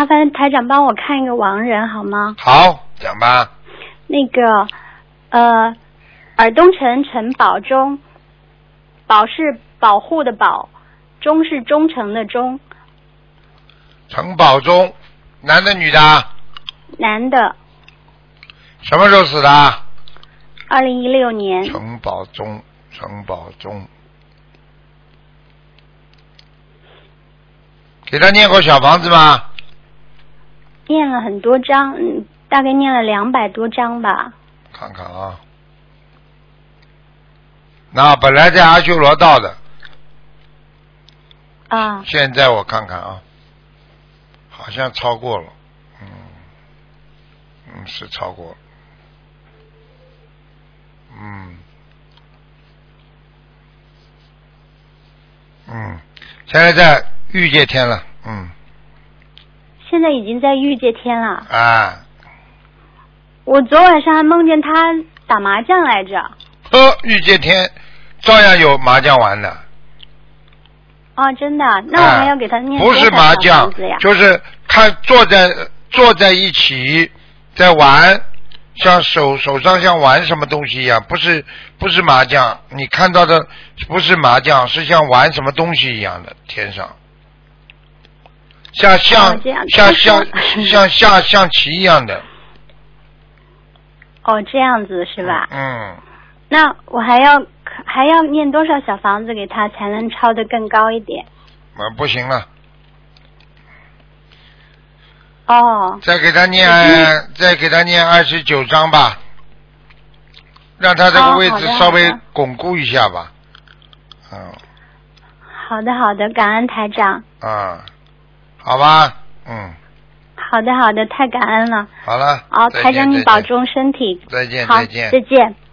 麻烦台长帮我看一个亡人好吗？ 好，讲吧。 那个尔东城陈保忠，保是保护的保，忠是忠诚的忠。 陈保忠，男的女的？ 男的。 什么时候死的 ？2016年。 陈保忠，陈保忠。给他念过小房子吗？ 念了很多章，大概念了200多章吧。 看看啊，那本来在阿修罗道的啊， 现在我看看啊，好像超过了，是超过了，现在在欲界天了， 现在已经在欲界天了。 啊， 我昨晚上还梦见他打麻将来着。 欲界天照样有麻将玩的。 哦，真的？那我还要给他念多不是麻将，就是他坐在一起在玩，像手上像玩什么东西一样，不是麻将，你看到的不是麻将，是像玩什么东西一样的，天上像下象棋一样的。 哦，这样子是吧？ 那我还要念多少小房子给他才能抄得更高一点？ 不行了。 哦。 再给他念29章吧，让他这个位置稍微巩固一下吧。 好的，感恩台长。 好吧， 好的，太感恩了。 好了。 好，台长你保重身体。 再见。 好，再见。